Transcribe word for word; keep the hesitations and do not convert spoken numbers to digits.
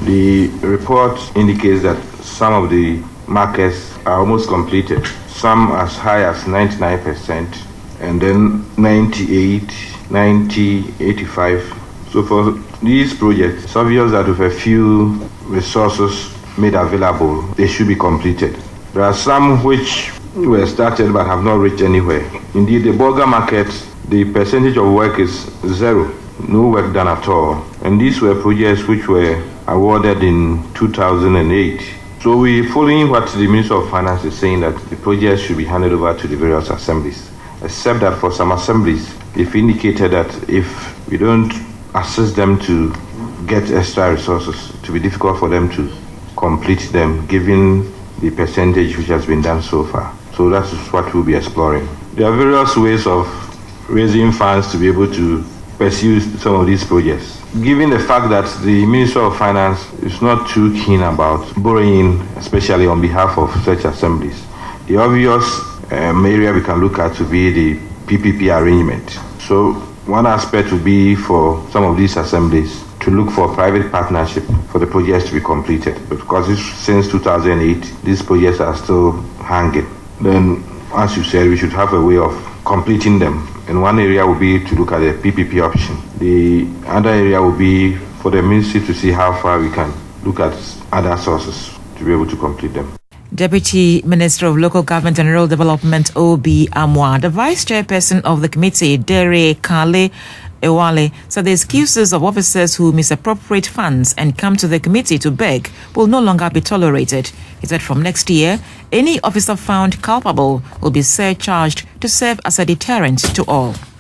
The report indicates that some of the markets are almost completed, some as high as ninety-nine percent, and then ninety-eight, ninety, eighty-five. So for these projects, it's obvious that with a few resources made available, they should be completed. There are some which were started but have not reached anywhere. Indeed, the Bolga market, the percentage of work is zero, no work done at all. And these were projects which were awarded in two thousand eight. So we're following what the Minister of Finance is saying, that the projects should be handed over to the various assemblies, except that for some assemblies, they've indicated that if we don't assist them to get extra resources, it will be difficult for them to complete them, given the percentage which has been done so far. So that is what we'll be exploring. There are various ways of raising funds to be able to pursue some of these projects. Given the fact that the Minister of Finance is not too keen about borrowing, especially on behalf of such assemblies, the obvious um, area we can look at would be the P P P arrangement. So one aspect would be for some of these assemblies to look for private partnership for the projects to be completed. Because this, since two thousand eight, these projects are still hanging. Then, as you said, we should have a way of completing them. And one area will be to look at the P P P option. The other area will be for the ministry to see how far we can look at other sources to be able to complete them. Deputy Minister of Local Government and Rural Development, Obi Amwa, the Vice Chairperson of the committee, Dere Kale Ewale, said the excuses of officers who misappropriate funds and come to the committee to beg will no longer be tolerated. He said from next year, any officer found culpable will be surcharged to serve as a deterrent to all.